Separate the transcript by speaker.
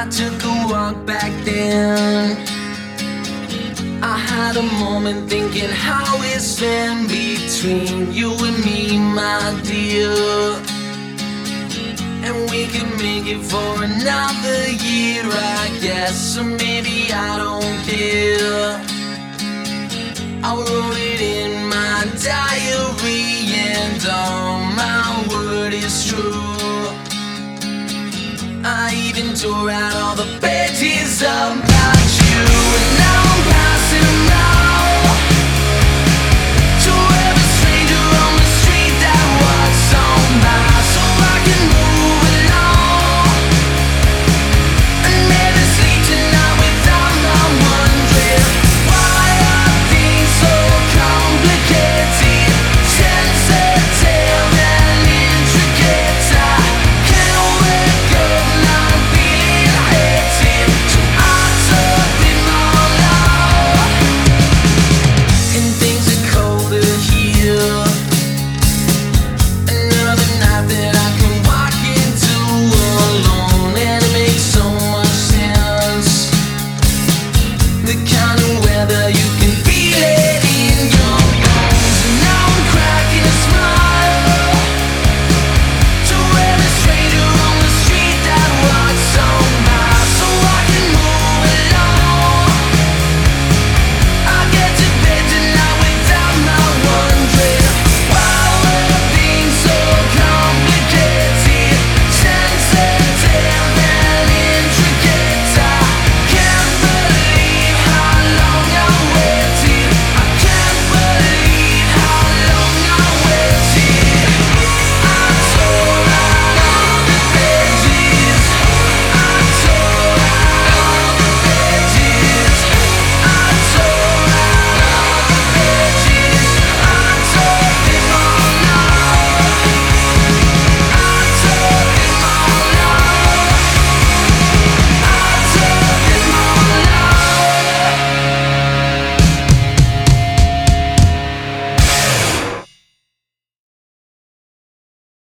Speaker 1: I took a walk back then. I had a moment thinking how it's been between you and me, my dear. And we can make it for another year, I guess. Or maybe I don't care. I wrote it in my diary, and all my word is true. I even tore out all the pages about you.